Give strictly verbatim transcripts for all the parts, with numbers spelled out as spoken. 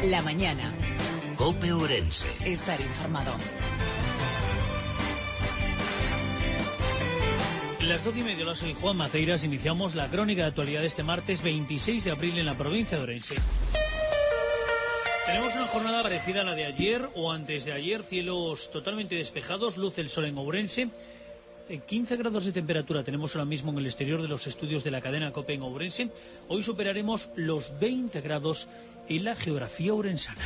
La mañana. COPE Ourense. Estar informado. Las doce y media, hola, soy Juan Maceiras. Iniciamos la crónica de actualidad de este martes veintiséis de abril en la provincia de Ourense. Tenemos una jornada parecida a la de ayer o antes de ayer, cielos totalmente despejados, luce el sol en Ourense. quince grados de temperatura tenemos ahora mismo en el exterior de los estudios de la cadena COPE en Ourense. Hoy superaremos los veinte grados en la geografía ourensana.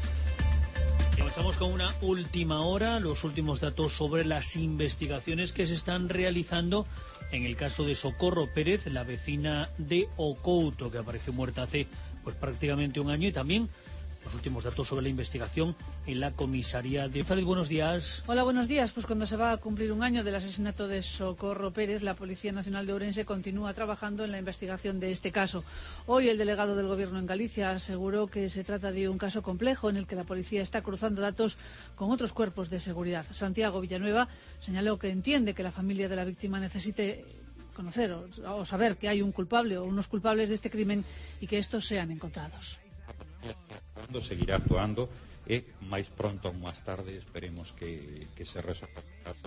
Comenzamos con una última hora, los últimos datos sobre las investigaciones que se están realizando en el caso de Socorro Pérez, la vecina de Ocouto, que apareció muerta hace pues prácticamente un año, y también los últimos datos sobre la investigación en la comisaría de Zárate. Buenos días. Hola, buenos días. Pues cuando se va a cumplir un año del asesinato de Socorro Pérez, la Policía Nacional de Ourense continúa trabajando en la investigación de este caso. Hoy el delegado del Gobierno en Galicia aseguró que se trata de un caso complejo en el que la policía está cruzando datos con otros cuerpos de seguridad. Santiago Villanueva señaló que entiende que la familia de la víctima necesite conocer o, o saber que hay un culpable o unos culpables de este crimen y que estos sean encontrados. Seguirá actuando e máis pronto ou máis tarde esperemos que, que se resolva.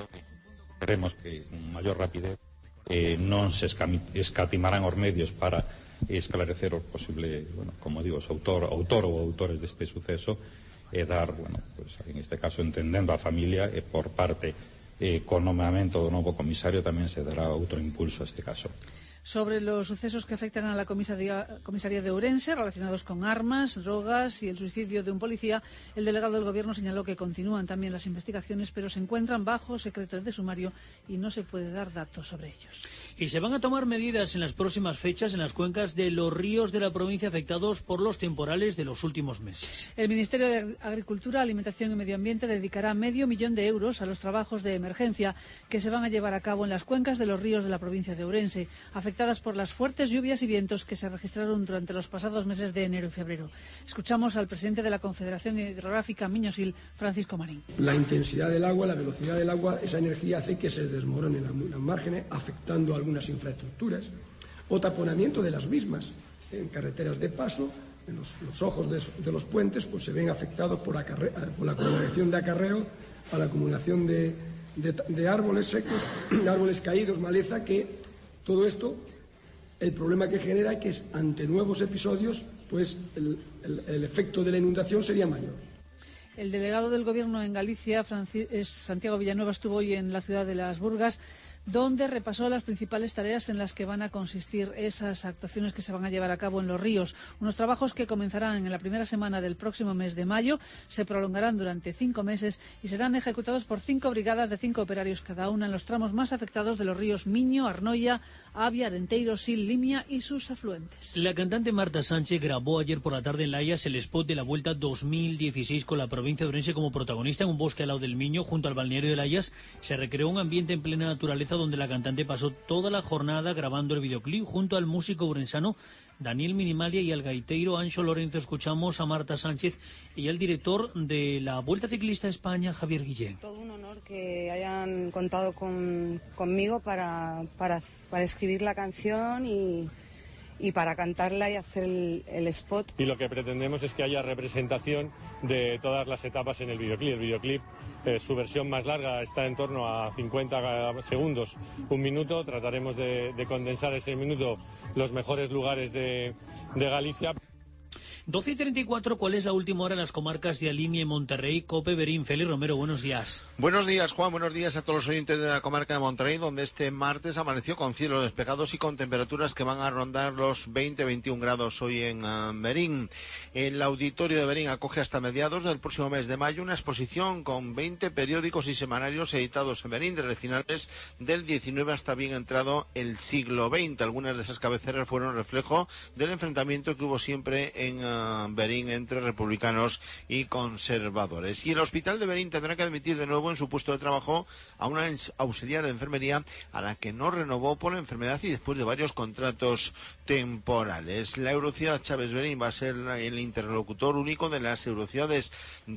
Esperemos que con maior rapidez eh, non se escatimarán os medios para esclarecer o posible, bueno, como digo, o autor, autor ou autores deste suceso e dar, bueno, pues, en este caso entendendo a familia e por parte eh, con nomeamento do novo comisario tamén se dará outro impulso a este caso. Sobre los sucesos que afectan a la comisaría, comisaría de Ourense, relacionados con armas, drogas y el suicidio de un policía, el delegado del Gobierno señaló que continúan también las investigaciones, pero se encuentran bajo secreto de sumario y no se puede dar datos sobre ellos. Y se van a tomar medidas en las próximas fechas en las cuencas de los ríos de la provincia afectados por los temporales de los últimos meses. El Ministerio de Agricultura, Alimentación y Medio Ambiente dedicará medio millón de euros a los trabajos de emergencia que se van a llevar a cabo en las cuencas de los ríos de la provincia de Ourense, afectadas por las fuertes lluvias y vientos que se registraron durante los pasados meses de enero y febrero. Escuchamos al presidente de la Confederación Hidrográfica Miño-Sil, Francisco Marín. La intensidad del agua, la velocidad del agua, esa energía hace que se desmoronen las márgenes, afectando algunas infraestructuras, o taponamiento de las mismas en carreteras de paso. En los, los ojos de, de los puentes pues se ven afectados por, acarre, por la acumulación de acarreo, a la acumulación de, de, de árboles secos, de árboles caídos, maleza, que todo esto, el problema que genera es que ante nuevos episodios, pues el, el, el efecto de la inundación sería mayor. El delegado del Gobierno en Galicia, Francis, Santiago Villanueva, estuvo hoy en la ciudad de Las Burgas, donde repasó las principales tareas en las que van a consistir esas actuaciones que se van a llevar a cabo en los ríos. Unos trabajos que comenzarán en la primera semana del próximo mes de mayo, se prolongarán durante cinco meses y serán ejecutados por cinco brigadas de cinco operarios cada una en los tramos más afectados de los ríos Miño, Arnoia, Avia, Arenteiro, Sil, Limia y sus afluentes. La cantante Marta Sánchez grabó ayer por la tarde en Layas el spot de la Vuelta dos mil dieciséis con la provincia de Ourense como protagonista en un bosque al lado del Miño, junto al balneario de Layas. Se recreó un ambiente en plena naturaleza donde la cantante pasó toda la jornada grabando el videoclip junto al músico ourensano Daniel Minimalia y al gaiteiro Anxo Lorenzo. Escuchamos a Marta Sánchez y al director de la Vuelta Ciclista a España, Javier Guillén. Todo un honor que hayan contado con, conmigo para, para, para escribir la canción y, y para cantarla y hacer el, el spot. Y lo que pretendemos es que haya representación de todas las etapas en el videoclip. El videoclip, eh, su versión más larga está en torno a cincuenta segundos, un minuto. Trataremos de, de condensar ese minuto los mejores lugares de, de Galicia. doce y treinta y cuatro, ¿cuál es la última hora en las comarcas de Alimia y Monterrey? Cope, Berín, Félix Romero, buenos días. Buenos días, Juan, buenos días a todos los oyentes de la comarca de Monterrey, donde este martes amaneció con cielos despejados y con temperaturas que van a rondar los veinte a veintiún grados hoy en uh, Berín. El auditorio de Berín acoge hasta mediados del próximo mes de mayo una exposición con veinte periódicos y semanarios editados en Berín desde finales del diecinueve hasta bien entrado el siglo veinte. Algunas de esas cabeceras fueron reflejo del enfrentamiento que hubo siempre en uh, Berín entre republicanos y conservadores. Y el hospital de Berín tendrá que admitir de nuevo en su puesto de trabajo a una auxiliar de enfermería a la que no renovó por la enfermedad y después de varios contratos temporales. La Eurociudad Chávez Berín va a ser el interlocutor único de las Eurociudades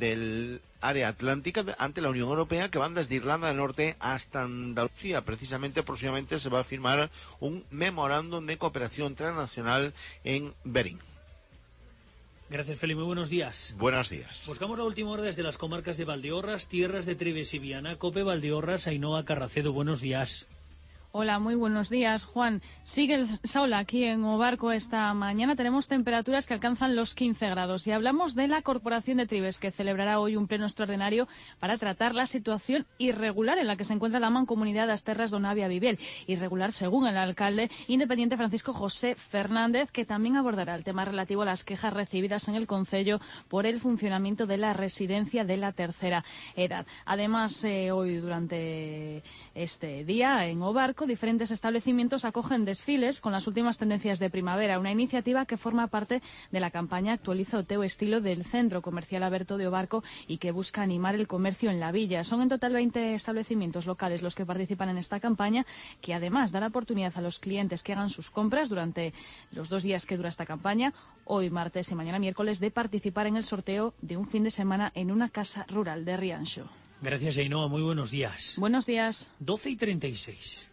del área atlántica ante la Unión Europea, que van desde Irlanda del Norte hasta Andalucía. Precisamente próximamente se va a firmar un memorándum de cooperación transnacional en Berín. Gracias, Feli. Muy buenos días. Buenos días. Buscamos la última hora desde las comarcas de Valdeorras, tierras de Trives y Viana. Cope Valdeorras, Ainhoa Carracedo. Buenos días. Hola, muy buenos días, Juan. Sigue el sol aquí en Obarco esta mañana. Tenemos temperaturas que alcanzan los quince grados. Y hablamos de la Corporación de Trives, que celebrará hoy un pleno extraordinario para tratar la situación irregular en la que se encuentra la mancomunidad de las Terras de Navia Vivel. Irregular, según el alcalde independiente Francisco José Fernández, que también abordará el tema relativo a las quejas recibidas en el concello por el funcionamiento de la residencia de la tercera edad. Además, eh, hoy durante este día en Obarco, diferentes establecimientos acogen desfiles con las últimas tendencias de primavera, una iniciativa que forma parte de la campaña Actualiza o Teu Estilo del Centro Comercial Aberto de Obarco y que busca animar el comercio en la villa. Son en total veinte establecimientos locales los que participan en esta campaña, que además da la oportunidad a los clientes que hagan sus compras durante los dos días que dura esta campaña, hoy martes y mañana miércoles, de participar en el sorteo de un fin de semana en una casa rural de Rianxo. Gracias, Ainhoa. Muy buenos días. Buenos días. doce y treinta y seis.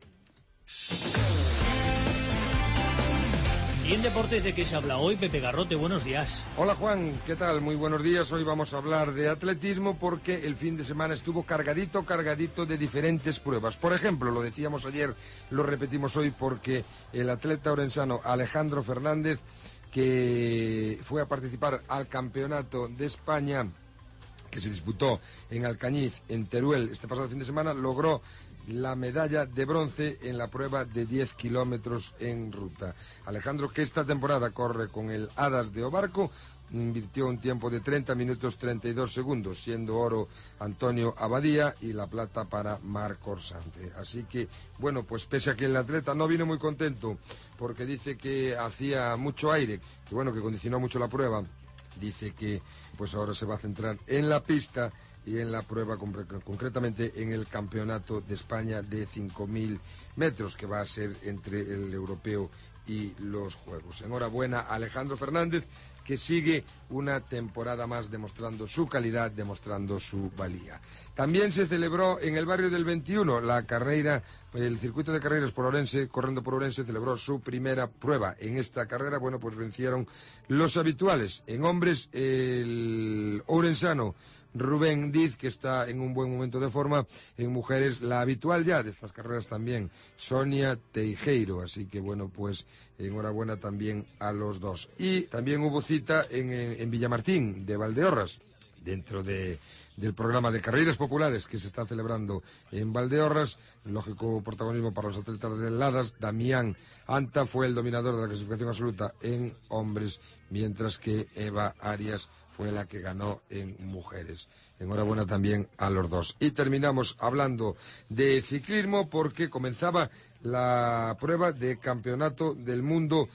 Y en deportes, ¿de qué se habla hoy? Pepe Garrote, buenos días. Hola Juan, ¿qué tal? Muy buenos días. Hoy vamos a hablar de atletismo porque el fin de semana estuvo cargadito, cargadito de diferentes pruebas. Por ejemplo, lo decíamos ayer, lo repetimos hoy porque el atleta orensano Alejandro Fernández, que fue a participar al Campeonato de España que se disputó en Alcañiz, en Teruel, este pasado fin de semana, logró la medalla de bronce en la prueba de diez kilómetros en ruta. Alejandro, que esta temporada corre con el Hadas de Obarco, invirtió un tiempo de treinta minutos treinta y dos segundos, siendo oro Antonio Abadía y la plata para Marc Orsante. Así que, bueno, pues pese a que el atleta no vino muy contento porque dice que hacía mucho aire, que bueno, que condicionó mucho la prueba, dice que pues ahora se va a centrar en la pista y en la prueba concretamente en el Campeonato de España de cinco mil metros, que va a ser entre el europeo y los Juegos. Enhorabuena a Alejandro Fernández, que sigue una temporada más demostrando su calidad, demostrando su valía. También se celebró en el barrio del veintiuno la carrera, el circuito de carreras por Orense, corriendo por Orense, celebró su primera prueba. En esta carrera, bueno, pues vencieron los habituales. En hombres, el orensano Rubén Diz, que está en un buen momento de forma. En mujeres, la habitual ya de estas carreras también, Sonia Teijeiro. Así que, bueno, pues enhorabuena también a los dos. Y también hubo cita en, en Villamartín, de Valdeorras, dentro de, del programa de carreras populares que se está celebrando en Valdeorras. Lógico protagonismo para los atletas de Ladas. Damián Anta fue el dominador de la clasificación absoluta en hombres, mientras que Eva Arias fue la que ganó en mujeres. Enhorabuena también a los dos. Y terminamos hablando de ciclismo porque comenzaba la prueba de campeonato del mundo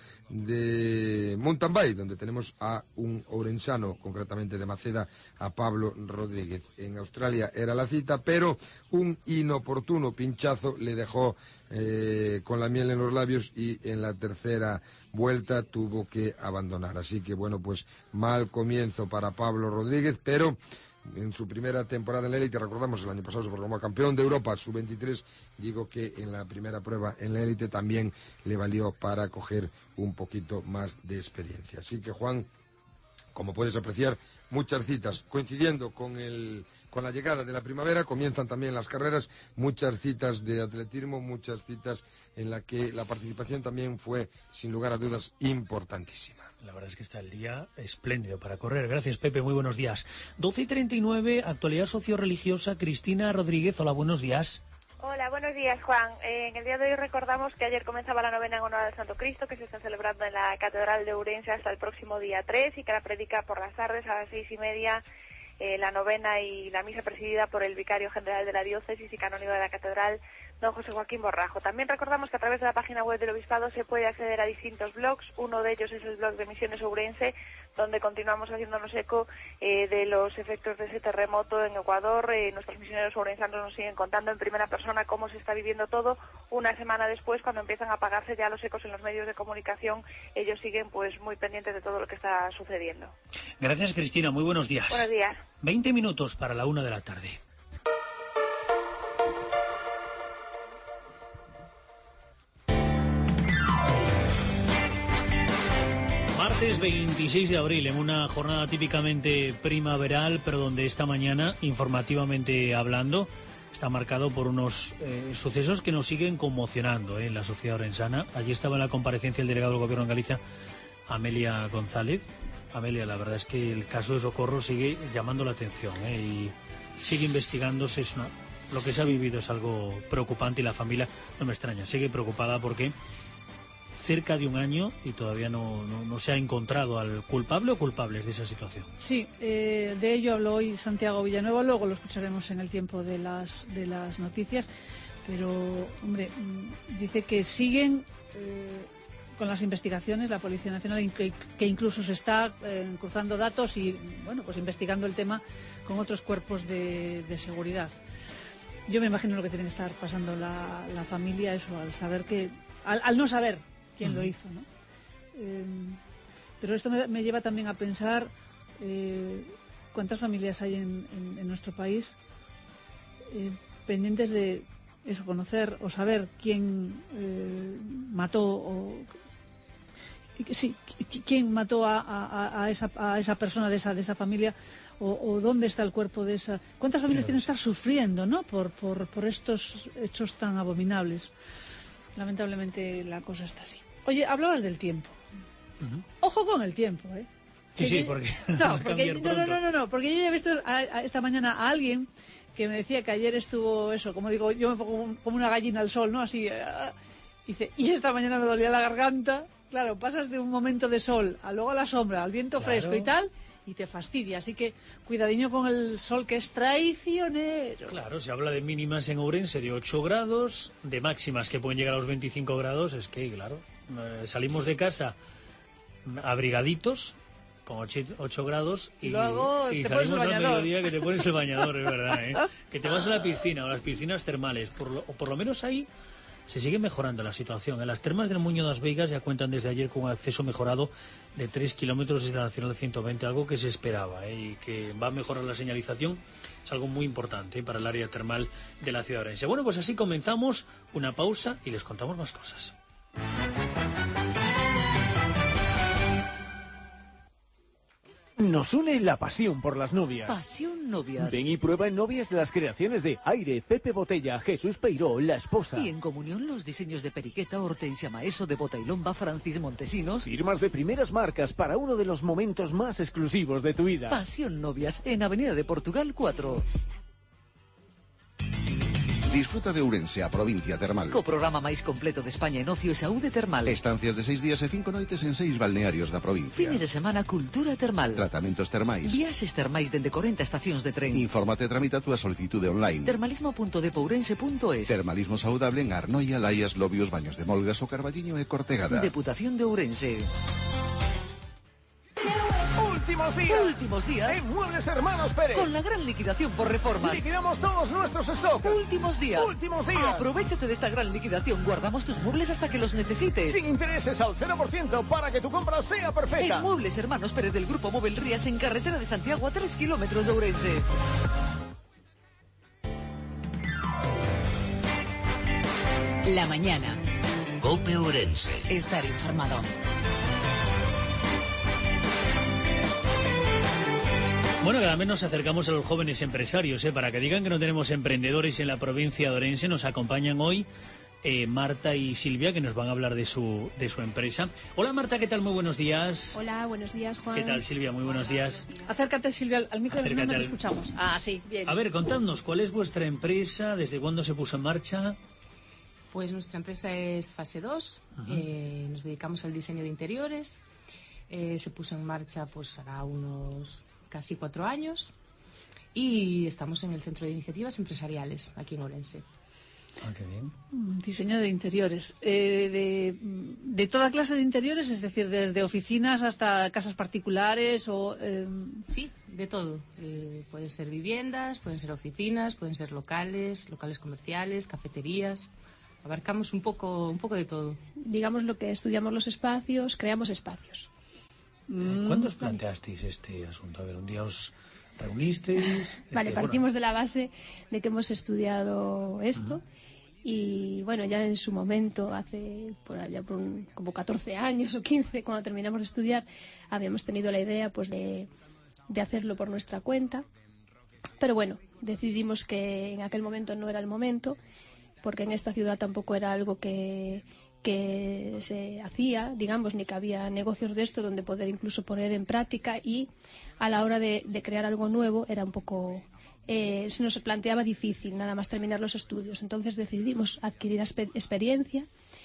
de mountain bike, donde tenemos a un orensano, concretamente de Maceda, a Pablo Rodríguez. En Australia era la cita, pero un inoportuno pinchazo le dejó eh, con la miel en los labios y en la tercera vuelta tuvo que abandonar. Así que, bueno, pues mal comienzo para Pablo Rodríguez, pero en su primera temporada en la élite, recordamos, el año pasado se proclamó campeón de Europa, sub veintitrés, digo que en la primera prueba en la élite también le valió para coger un poquito más de experiencia. Así que, Juan, como puedes apreciar, muchas citas coincidiendo con el con la llegada de la primavera, comienzan también las carreras, muchas citas de atletismo, muchas citas en las que la participación también fue, sin lugar a dudas, importantísima. La verdad es que está el día espléndido para correr. Gracias, Pepe. Muy buenos días. doce y treinta y nueve, actualidad socio-religiosa. Cristina Rodríguez, hola, buenos días. Hola, buenos días, Juan. Eh, en el día de hoy recordamos que ayer comenzaba la novena en honor al Santo Cristo, que se está celebrando en la Catedral de Ourense hasta el próximo día tres, y que la predica por las tardes a las seis y media, eh, la novena y la misa presidida por el vicario general de la diócesis y canónigo de la Catedral, don José Joaquín Borrajo. También recordamos que a través de la página web del Obispado se puede acceder a distintos blogs. Uno de ellos es el blog de Misiones Ourense, donde continuamos haciéndonos eco eh, de los efectos de ese terremoto en Ecuador. Eh, nuestros misioneros ourensanos nos siguen contando en primera persona cómo se está viviendo todo. Una semana después, cuando empiezan a apagarse ya los ecos en los medios de comunicación, ellos siguen pues muy pendientes de todo lo que está sucediendo. Gracias, Cristina. Muy buenos días. Buenos días. Veinte minutos para la una de la tarde. Martes veintiséis de abril, en una jornada típicamente primaveral, pero donde esta mañana, informativamente hablando, está marcado por unos eh, sucesos que nos siguen conmocionando eh, en la sociedad orensana. Allí estaba en la comparecencia el delegado del Gobierno en Galicia, Amelia González. Amelia, la verdad es que el caso de Socorro sigue llamando la atención eh, y sigue investigándose. Es una, lo que se ha vivido es algo preocupante y la familia, no me extraña, sigue preocupada porque cerca de un año y todavía no, no, no se ha encontrado al culpable o culpables de esa situación. Sí, eh, de ello habló hoy Santiago Villanueva, luego lo escucharemos en el tiempo de las, de las noticias, pero, hombre, dice que siguen eh, con las investigaciones, la Policía Nacional, que, que incluso se está eh, cruzando datos y, bueno, pues investigando el tema con otros cuerpos de, de seguridad. Yo me imagino lo que tiene que estar pasando la, la familia, eso, al saber que, al, al no saber quién lo hizo, ¿no? Eh, pero esto me, me lleva también a pensar eh, cuántas familias hay en, en, en nuestro país eh, pendientes de eso, conocer o saber quién eh, mató o sí, quién mató a, a, a, esa, a esa persona de esa, de esa familia o, o dónde está el cuerpo de esa. ¿Cuántas familias tienen que estar sufriendo, ¿no? por, por, por estos hechos tan abominables? Lamentablemente la cosa está así. Oye, hablabas del tiempo. Uh-huh. Ojo con el tiempo, ¿eh? Sí, sí, porque... No, porque, no, no, no, no, no, porque yo ya he visto a, a esta mañana a alguien que me decía que ayer estuvo eso, como digo, yo me pongo como una gallina al sol, ¿no? Así, uh, dice, y esta mañana me dolía la garganta. Claro, pasas de un momento de sol a luego a la sombra, al viento claro. fresco y tal, y te fastidia. Así que cuidadiño con el sol, que es traicionero. Claro, se habla de mínimas en Ourense de ocho grados, de máximas que pueden llegar a los veinticinco grados. Es que, claro, eh, salimos de casa abrigaditos con ocho grados y, Luego y te salimos pones el al bañador. mediodía que te pones el bañador, es verdad, ¿eh? Que te vas a la piscina o las piscinas termales. Por lo, por lo menos ahí se sigue mejorando la situación. En las termas del Muño das Veigas ya cuentan desde ayer con un acceso mejorado de tres kilómetros desde la Nacional ciento veinte, algo que se esperaba, ¿eh? Y que va a mejorar la señalización. Es algo muy importante, ¿eh?, para el área termal de la ciudad de Ourense. Bueno, pues así comenzamos, una pausa y les contamos más cosas. Nos une la pasión por las novias. Pasión Novias. Ven y prueba en Novias las creaciones de Aire, Pepe Botella, Jesús Peiró, La Esposa. Y en comunión los diseños de Periqueta, Hortensia Maeso, de Bota y Lomba, Francis Montesinos. Firmas de primeras marcas para uno de los momentos más exclusivos de tu vida. Pasión Novias, en Avenida de Portugal cuatro. Disfruta de Ourense, a provincia termal. Co programa máis completo de España en ocio e saúde termal. Estancias de seis días e cinco noites en seis balnearios da provincia. Fines de semana, cultura termal. Tratamentos termais. Viaxes termais dende corenta estacións de tren. Infórmate e tramita a túa solicitude online. Termalismo punto depourense punto es. Termalismo saudable en Arnoia, Laias, Lobios, Baños de Molgas, o Carballiño e Cortegada. Deputación de Ourense. Últimos días. Últimos días. En Muebles Hermanos Pérez. Con la gran liquidación por reformas. Liquidamos todos nuestros stocks. Últimos días. Últimos días. Aprovéchate de esta gran liquidación. Guardamos tus muebles hasta que los necesites. Sin intereses al cero por ciento para que tu compra sea perfecta. En Muebles Hermanos Pérez del Grupo Móvil Rías, en carretera de Santiago a tres kilómetros de Ourense. La mañana. Cope Ourense. Estar informado. Bueno, cada vez nos acercamos a los jóvenes empresarios, ¿eh? Para que digan que no tenemos emprendedores en la provincia de Ourense. Nos acompañan hoy eh, Marta y Silvia, que nos van a hablar de su, de su empresa. Hola Marta, ¿qué tal? Muy buenos días. Hola, buenos días, Juan. ¿Qué tal, Silvia? Muy buenos días. Acércate, Silvia, al micro, no te al... escuchamos. Ah, sí, bien. A ver, contadnos, ¿cuál es vuestra empresa? ¿Desde cuándo se puso en marcha? Pues nuestra empresa es Fase dos. Uh-huh. eh, nos dedicamos al diseño de interiores. Eh, se puso en marcha pues hará unos casi cuatro años y estamos en el Centro de Iniciativas Empresariales aquí en Ourense. Ah, qué bien. Diseño de interiores. Eh, de, de toda clase de interiores, es decir, desde oficinas hasta casas particulares o... Eh... Sí, de todo. Eh, pueden ser viviendas, pueden ser oficinas, pueden ser locales, locales comerciales, cafeterías. Abarcamos un poco, un poco de todo. Digamos lo que estudiamos los espacios, creamos espacios. ¿Cuándo os planteasteis este asunto? A ver, un día os reunisteis... Vale, decir, partimos bueno... de la base de que hemos estudiado esto. Uh-huh. Y bueno, ya en su momento, hace por allá por un, como catorce años o quince, cuando terminamos de estudiar, habíamos tenido la idea pues de, de hacerlo por nuestra cuenta. Pero bueno, decidimos que en aquel momento no era el momento, porque en esta ciudad tampoco era algo que, que se hacía, digamos, ni que había negocios de esto donde poder incluso poner en práctica, y a la hora de, de crear algo nuevo era un poco... Eh, se nos planteaba difícil nada más terminar los estudios. Entonces decidimos adquirir experiencia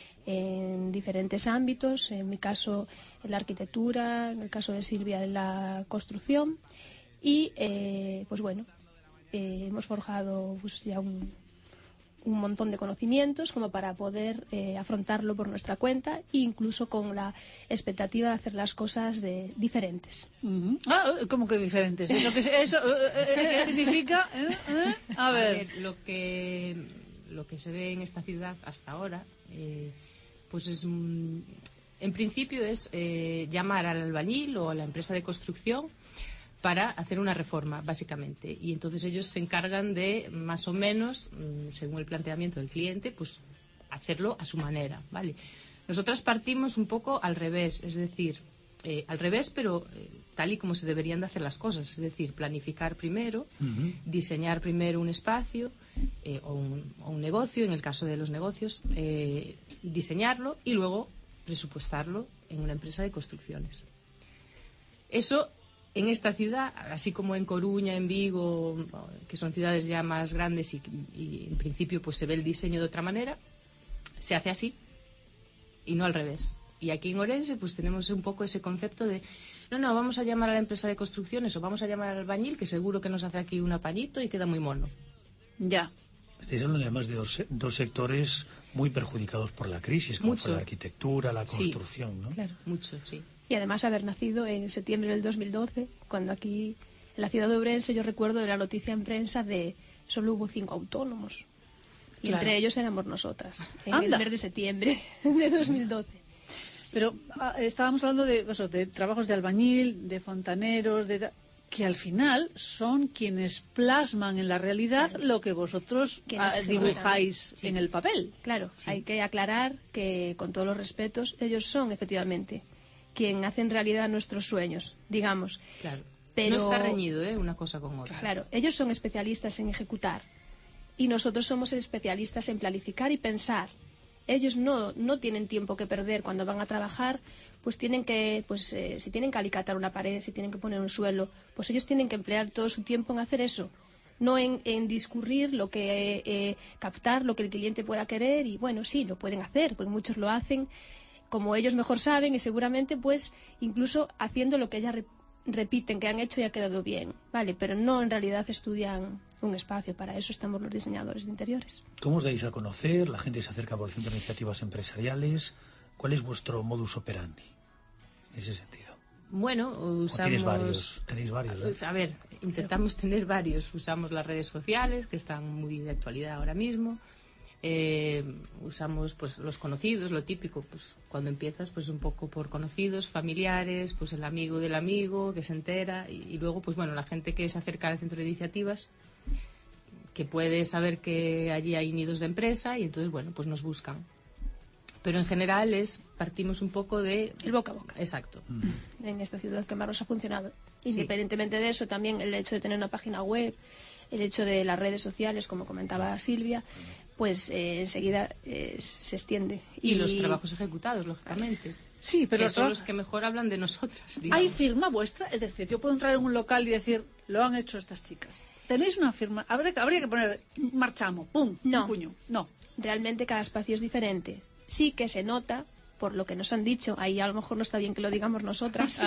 en diferentes ámbitos, en mi caso en la arquitectura, en el caso de Silvia en la construcción, y eh, pues bueno, eh, hemos forjado pues ya un, un montón de conocimientos como para poder eh, afrontarlo por nuestra cuenta, e incluso con la expectativa de hacer las cosas de diferentes. Uh-huh. Ah, ¿cómo que diferentes? ¿Eso qué, eso, eh, ¿qué significa? ¿Eh? ¿Eh? A, ver. A ver, lo que, lo que se ve en esta ciudad hasta ahora, eh, pues es, en principio es eh, llamar al albañil o a la empresa de construcción para hacer una reforma, básicamente. Y entonces ellos se encargan de, más o menos, según el planteamiento del cliente, pues hacerlo a su manera, ¿vale? Nosotras partimos un poco al revés, es decir, eh, al revés, pero eh, tal y como se deberían de hacer las cosas, es decir, planificar primero, uh-huh. diseñar primero un espacio eh, o, un, o un negocio, en el caso de los negocios, eh, diseñarlo y luego presupuestarlo en una empresa de construcciones. Eso... En esta ciudad, así como en Coruña, en Vigo, que son ciudades ya más grandes y, y en principio pues se ve el diseño de otra manera, se hace así y no al revés. Y aquí en Ourense pues tenemos un poco ese concepto de no, no, vamos a llamar a la empresa de construcciones o vamos a llamar al albañil, que seguro que nos hace aquí un apañito y queda muy mono. Ya. Estáis hablando además de dos, dos sectores muy perjudicados por la crisis, como fue la arquitectura, la construcción, sí, ¿no? Claro, mucho, sí. Y además haber nacido en septiembre del dos mil doce, cuando aquí en la ciudad de Ourense yo recuerdo de la noticia en prensa de solo hubo cinco autónomos. Y claro. Entre ellos éramos nosotras, en Anda. el mes de septiembre de dos mil doce. Pero ah, estábamos hablando de, eso, de trabajos de albañil, de fontaneros, de que al final son quienes plasman en la realidad claro. lo que vosotros ah, dibujáis sí. en el papel. Claro, sí. Hay que aclarar que, con todos los respetos, ellos son efectivamente quien hace en realidad nuestros sueños, digamos. Claro. Pero, no está reñido, ¿eh? Una cosa con otra. Claro, ellos son especialistas en ejecutar y nosotros somos especialistas en planificar y pensar. Ellos no, no tienen tiempo que perder cuando van a trabajar, pues tienen que, pues eh, si tienen que alicatar una pared, si tienen que poner un suelo, pues ellos tienen que emplear todo su tiempo en hacer eso, no en, en discurrir lo que, eh, captar lo que el cliente pueda querer. Y bueno, sí, lo pueden hacer, porque muchos lo hacen como ellos mejor saben y seguramente pues incluso haciendo lo que ellas re- repiten que han hecho y ha quedado bien, vale, pero no en realidad estudian un espacio. Para eso estamos los diseñadores de interiores. ¿Cómo os dais a conocer? ¿La gente se acerca por el Centro de Iniciativas Empresariales? ¿Cuál es vuestro modus operandi en ese sentido? Bueno, usamos... ¿Tenéis varios? ¿Tenéis varios ¿eh? A ver, intentamos tener varios. Usamos las redes sociales, que están muy de actualidad ahora mismo. Eh, usamos pues los conocidos, lo típico, pues cuando empiezas pues un poco por conocidos, familiares, pues el amigo del amigo que se entera y, y luego pues bueno, la gente que se acerca al centro de iniciativas, que puede saber que allí hay nidos de empresa y entonces bueno, pues nos buscan. Pero en general es partimos un poco de el boca a boca. Exacto. Mm. En esta ciudad que más nos ha funcionado. Sí. Independientemente de eso, también el hecho de tener una página web, el hecho de las redes sociales, como comentaba Silvia, pues eh, enseguida eh, se extiende. Y, y los trabajos ejecutados, lógicamente. Sí, pero que son los que mejor hablan de nosotras. Digamos. ¿Hay firma vuestra? Es decir, yo puedo entrar en un local y decir, lo han hecho estas chicas. ¿Tenéis una firma? Habría, habría que poner, marchamos, pum, no, un puño. No. Realmente cada espacio es diferente. Sí que se nota, por lo que nos han dicho, ahí a lo mejor no está bien que lo digamos nosotras,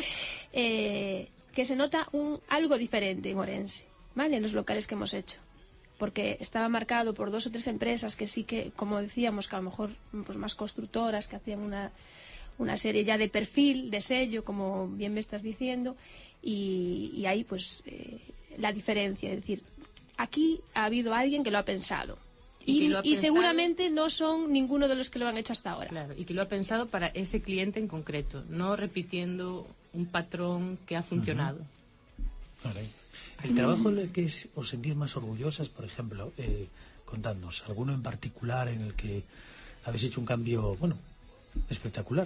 eh, que se nota un algo diferente en Ourense, ¿vale? En los locales que hemos hecho. Porque estaba marcado por dos o tres empresas que sí que, como decíamos, que a lo mejor pues más constructoras, que hacían una, una serie ya de perfil, de sello, como bien me estás diciendo, y, y ahí pues eh, la diferencia, es decir, aquí ha habido alguien que lo ha pensado. Y, y, y pensado, seguramente no son ninguno de los que lo han hecho hasta ahora. Claro, y que lo ha pensado para ese cliente en concreto, no repitiendo un patrón que ha funcionado. Uh-huh. Vale. El trabajo en el que os sentís más orgullosas, por ejemplo, eh, contadnos, ¿alguno en particular en el que habéis hecho un cambio, bueno, espectacular?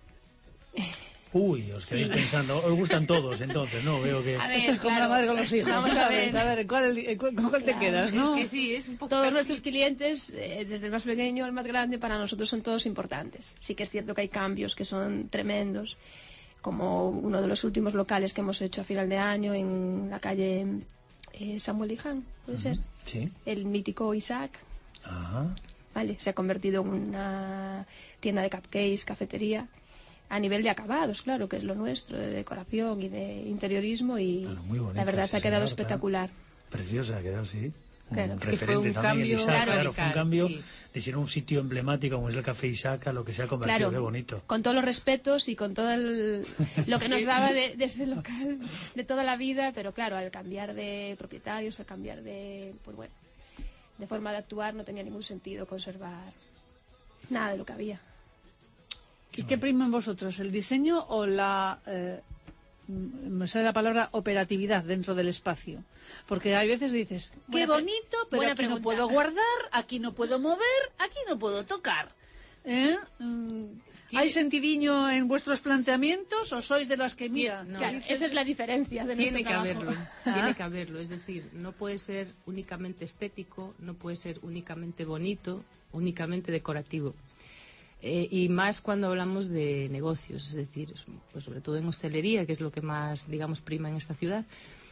Uy, os quedáis sí. pensando, os gustan todos, entonces, ¿no? Veo que... Ver, esto es como claro. la madre con los hijos, Vamos a ver, a ver ¿cuál, ¿con cuál te claro, quedas, no? Es que sí, es un poco Todos casi... nuestros clientes, eh, desde el más pequeño al más grande, para nosotros son todos importantes. Sí que es cierto que hay cambios que son tremendos, como uno de los últimos locales que hemos hecho a final de año en la calle eh, Samuel Liján, ¿puede uh-huh. ser? Sí. El mítico Isaac. Ajá. Vale, se ha convertido en una tienda de cupcakes, cafetería, a nivel de acabados, claro, que es lo nuestro, de decoración y de interiorismo, y bueno, muy bonita, la verdad sí, ha quedado señor, espectacular. Preciosa ha quedado, sí. Claro, un es referente que fue un también, cambio, Isaac, claro, claro, fue un cambio sí. de ser un sitio emblemático como es el Café Isaac a lo que se ha convertido, claro, qué bonito. Con todos los respetos y con todo el, lo que sí. nos daba de, de ese local de toda la vida, pero claro, al cambiar de propietarios, al cambiar de, pues bueno, de forma de actuar, no tenía ningún sentido conservar nada de lo que había. ¿Y qué prima en vosotros, el diseño o la, eh, me sale la palabra, operatividad dentro del espacio? Porque hay veces dices, qué buena bonito, pero aquí pregunta. No puedo guardar, aquí no puedo mover, aquí no puedo tocar. ¿Eh? ¿Hay sentidiño en vuestros planteamientos o sois de las que mira? No, claro, esa es la diferencia de tiene que trabajo. haberlo, ¿Ah? tiene que haberlo. Es decir, no puede ser únicamente estético, no puede ser únicamente bonito, únicamente decorativo. Eh, y más cuando hablamos de negocios, es decir, pues sobre todo en hostelería, que es lo que más, digamos, prima en esta ciudad,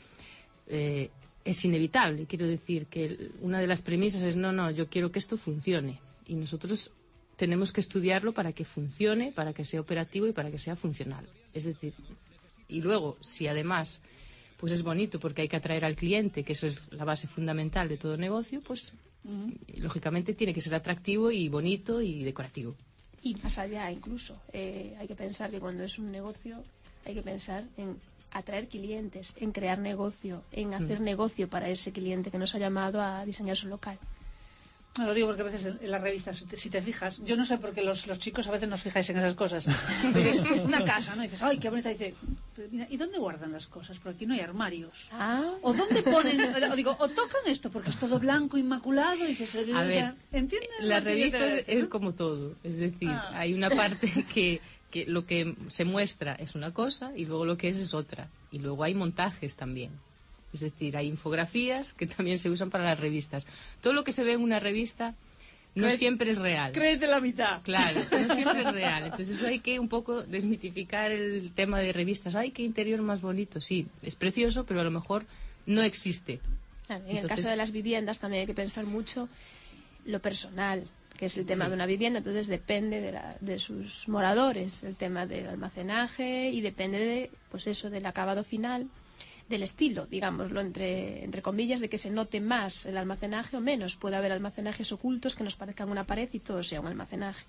eh, es inevitable. Quiero decir que una de las premisas es, no, no, yo quiero que esto funcione. Y nosotros tenemos que estudiarlo para que funcione, para que sea operativo y para que sea funcional. Es decir, y luego, si además pues es bonito porque hay que atraer al cliente, que eso es la base fundamental de todo negocio, pues uh-huh. lógicamente tiene que ser atractivo y bonito y decorativo. Y más allá incluso, eh, hay que pensar que cuando es un negocio hay que pensar en atraer clientes, en crear negocio, en hacer mm. negocio para ese cliente que nos ha llamado a diseñar su local. No, lo digo porque a veces en las revistas, si te fijas, yo no sé por qué los, los chicos a veces nos fijáis en esas cosas. Dices, una casa, ¿no? Y dices, ¡ay, qué bonita! Y dice, mira, ¿y dónde guardan las cosas? Porque aquí no hay armarios. Ah. O ¿dónde ponen? O digo, o tocan esto porque es todo blanco, inmaculado. Y dices, a ver, ¿entiendes? Las revistas decir, es ¿no? como todo. Es decir, ah. hay una parte que, que lo que se muestra es una cosa y luego lo que es es otra. Y luego hay montajes también. Es decir, hay infografías que también se usan para las revistas. Todo lo que se ve en una revista no Crees, siempre es real. Créete la mitad. Claro, no siempre es real. Entonces eso hay que un poco desmitificar el tema de revistas. ¡Ay, qué interior más bonito! Sí, es precioso, pero a lo mejor no existe. Claro, en Entonces, el caso de las viviendas también hay que pensar mucho lo personal, que es el tema sí. de una vivienda. Entonces depende de, la, de sus moradores, el tema del almacenaje y depende de, pues eso, del acabado final, del estilo, digámoslo, entre, entre comillas, de que se note más el almacenaje o menos. Puede haber almacenajes ocultos que nos parezcan una pared y todo sea un almacenaje.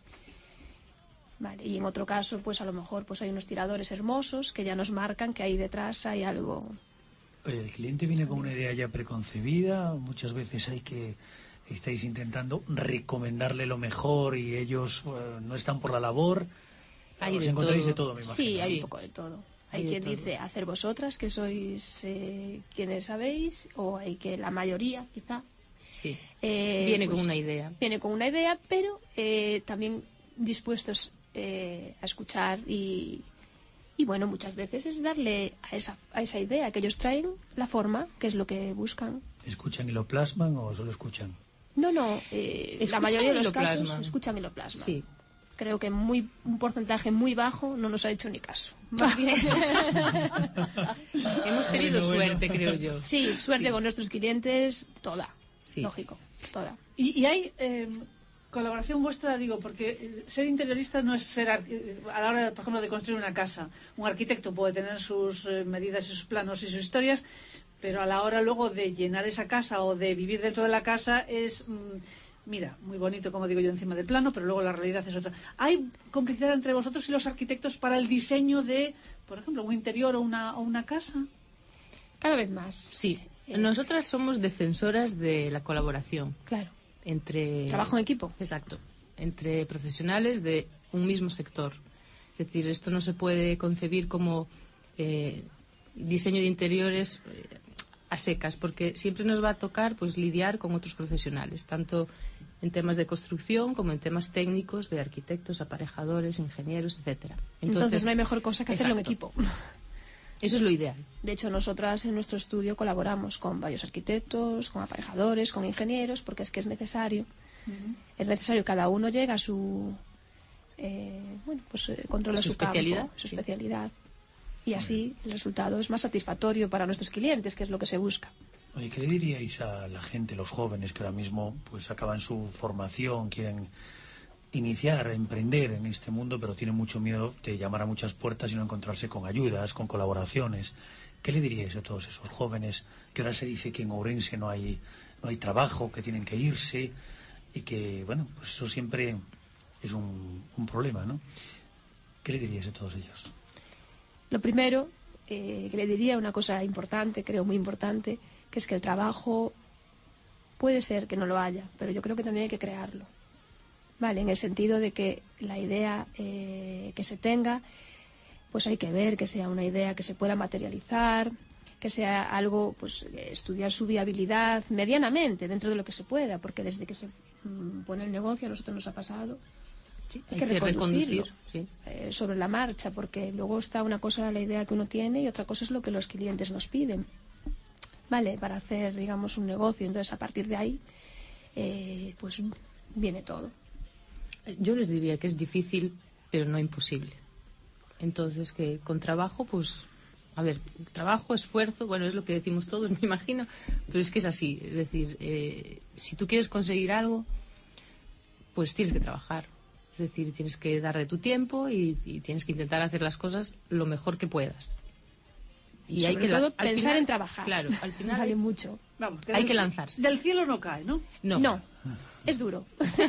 Vale, y en otro caso, pues a lo mejor pues hay unos tiradores hermosos que ya nos marcan que ahí detrás hay algo. Oye, el cliente viene con una idea ya preconcebida, muchas veces hay que estáis intentando recomendarle lo mejor y ellos uh, no están por la labor. Hay Os de encontráis todo. de todo, me imagino. Sí, hay sí. un poco de todo. Hay, hay quien todo. Dice, hacer vosotras, que sois eh, quienes sabéis, o hay que la mayoría, quizá. Sí, eh, viene pues, con una idea. Viene con una idea, pero eh, también dispuestos eh, a escuchar y, y, bueno, muchas veces es darle a esa, a esa idea que ellos traen la forma, que es lo que buscan. ¿Escuchan y lo plasman o solo escuchan? No, no, eh, la mayoría de los casos plasman. escuchan y lo plasman. Sí. Creo que muy un porcentaje muy bajo no nos ha hecho ni caso. Más bien. Hemos tenido bueno, suerte, bueno. creo yo. Sí, suerte sí. con nuestros clientes, toda. Sí. Lógico, toda. Y, y hay eh, colaboración vuestra, digo, porque ser interiorista no es ser, a la hora, por ejemplo, de construir una casa. Un arquitecto puede tener sus eh, medidas y sus planos y sus historias, pero a la hora luego de llenar esa casa o de vivir dentro de la casa es... Mmm, mira, muy bonito, como digo yo, encima del plano, pero luego la realidad es otra. ¿Hay complicidad entre vosotros y los arquitectos para el diseño de, por ejemplo, un interior o una, o una casa? Cada vez más. Sí. Eh, Nosotras somos defensoras de la colaboración. Claro. Entre... Trabajo en equipo. Exacto. Entre profesionales de un mismo sector. Es decir, esto no se puede concebir como eh, diseño de interiores... Eh, a secas, porque siempre nos va a tocar pues lidiar con otros profesionales, tanto en temas de construcción como en temas técnicos de arquitectos, aparejadores, ingenieros, etcétera. Entonces, Entonces no hay mejor cosa que hacerlo en equipo. Eso es lo ideal. De hecho, nosotras en nuestro estudio colaboramos con varios arquitectos, con aparejadores, con ingenieros, porque es que es necesario. Uh-huh. Es necesario, cada uno llega a su... Eh, bueno, pues eh, controla su, su especialidad, campo, su sí. especialidad. Y así el resultado es más satisfactorio para nuestros clientes, que es lo que se busca. Oye, ¿qué diríais a la gente, los jóvenes que ahora mismo pues acaban su formación, quieren iniciar, emprender en este mundo, pero tienen mucho miedo de llamar a muchas puertas y no encontrarse con ayudas, con colaboraciones? ¿Qué le diríais a todos esos jóvenes que ahora se dice que en Ourense no hay, no hay trabajo, que tienen que irse y que, bueno, pues eso siempre es un, un problema, ¿no? ¿Qué le diríais a todos ellos? Lo primero, eh, que le diría una cosa importante, creo muy importante, que es que el trabajo puede ser que no lo haya, pero yo creo que también hay que crearlo. Vale, en el sentido de que la idea eh, que se tenga, pues hay que ver que sea una idea que se pueda materializar, que sea algo, pues estudiar su viabilidad medianamente dentro de lo que se pueda, porque desde que se mmm, pone el negocio a nosotros nos ha pasado. Sí, hay, hay que, que reconducirlo sí. eh, sobre la marcha, porque luego está una cosa la idea que uno tiene y otra cosa es lo que los clientes nos piden, vale, para hacer, digamos, un negocio. Entonces, a partir de ahí, eh, pues viene todo. Yo les diría que es difícil, pero no imposible. Entonces, que con trabajo, pues, a ver, trabajo, esfuerzo, bueno, es lo que decimos todos, me imagino, pero es que es así. Es decir, eh, si tú quieres conseguir algo, pues tienes que trabajar. Es decir, tienes que darle tu tiempo y, y tienes que intentar hacer las cosas lo mejor que puedas. Y hay que todo pensar final, en trabajar. Claro, al final vale mucho. Vamos, hay que lanzarse. Del cielo no cae, ¿no? No. No. Es duro.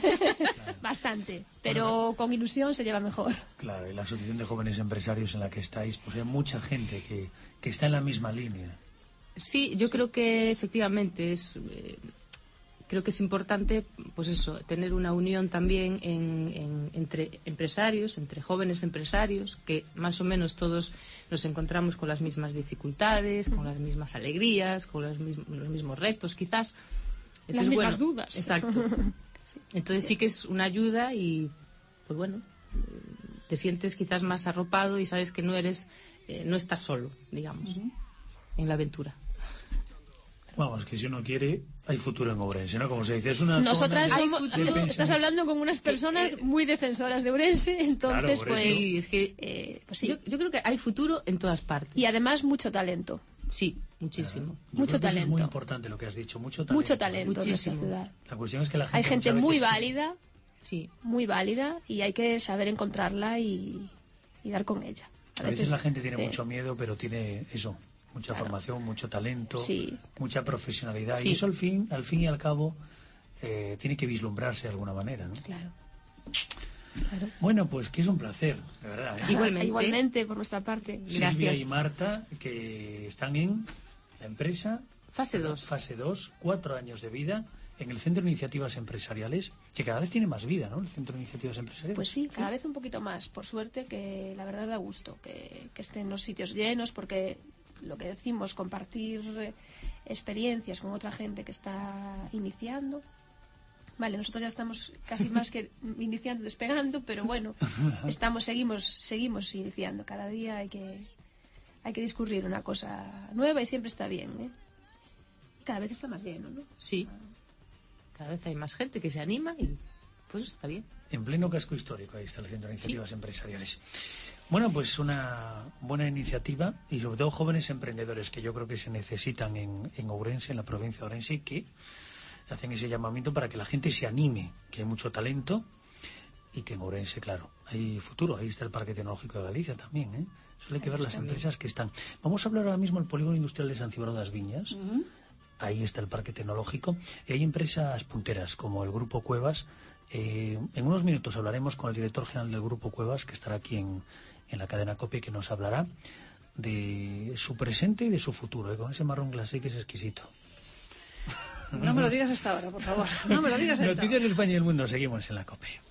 Bastante. Pero bueno, con ilusión se lleva mejor. Claro, y la Asociación de Jóvenes Empresarios en la que estáis, pues hay mucha gente que, que está en la misma línea. Sí, yo creo que efectivamente es... Eh, creo que es importante, pues eso, tener una unión también en, en, entre empresarios, entre jóvenes empresarios, que más o menos todos nos encontramos con las mismas dificultades, con las mismas alegrías, con los mismos, los mismos retos, quizás. Entonces, las mismas bueno, dudas. Exacto. Entonces sí que es una ayuda y, pues bueno, te sientes quizás más arropado y sabes que no eres, eh, no estás solo, digamos, uh-huh. en la aventura. Vamos, que si uno quiere, hay futuro en Ourense, ¿no? Como se dice, es una Nosotras zona somos, de, de estás hablando con unas personas muy defensoras de Ourense, entonces, claro, pues... Sí, es que eh, pues sí. yo, yo creo que hay futuro en todas partes. Y además mucho talento. Sí, muchísimo. Claro. Mucho talento. Es muy importante lo que has dicho, mucho talento. Mucho talento muchísimo. en nuestra ciudad. La cuestión es que la gente... Hay gente muy veces... válida, sí, muy válida, y hay que saber encontrarla y, y dar con ella. A, a veces, veces la gente tiene eh... mucho miedo, pero tiene eso... Mucha claro. formación, mucho talento, sí. mucha profesionalidad. Sí. Y eso al fin, al fin y al cabo eh, tiene que vislumbrarse de alguna manera, ¿no? Claro. claro. Bueno, pues que es un placer, de verdad. ¿eh? Igualmente. Igualmente, por nuestra parte. Silvia Gracias. y Marta, que están en la empresa... Fase dos. Fase dos, cuatro años de vida en el Centro de Iniciativas Empresariales, que cada vez tiene más vida, ¿no? El Centro de Iniciativas Empresariales. Pues sí, cada ¿Sí? vez un poquito más. Por suerte, que la verdad da gusto que, que estén los sitios llenos, porque... lo que decimos, compartir experiencias con otra gente que está iniciando. Vale, nosotros ya estamos casi más que iniciando, despegando, pero bueno, estamos, seguimos, seguimos iniciando. Cada día hay que, hay que discurrir una cosa nueva y siempre está bien, ¿eh? Cada vez está más lleno, ¿no? Sí. Cada vez hay más gente que se anima y pues está bien. En pleno casco histórico, ahí está el Centro de Iniciativas sí. Empresariales. Bueno, pues una buena iniciativa y sobre todo jóvenes emprendedores que yo creo que se necesitan en, en Ourense, en la provincia de Ourense, y que hacen ese llamamiento para que la gente se anime, que hay mucho talento y que en Ourense, claro, hay futuro. Ahí está el Parque Tecnológico de Galicia también, ¿eh? Solo hay que ver las empresas que están. Vamos a hablar ahora mismo del Polígono Industrial de San Cibrao das Viñas. Uh-huh. Ahí está el Parque Tecnológico. Y hay empresas punteras como el Grupo Cuevas. Eh, en unos minutos hablaremos con el director general del Grupo Cuevas, que estará aquí en, en la cadena COPE, que nos hablará de su presente y de su futuro, ¿eh? Con ese marrón glacé que es exquisito. No me lo digas hasta ahora, por favor. No me lo digas hasta ahora. Noticias de España y el mundo. Seguimos en la COPE.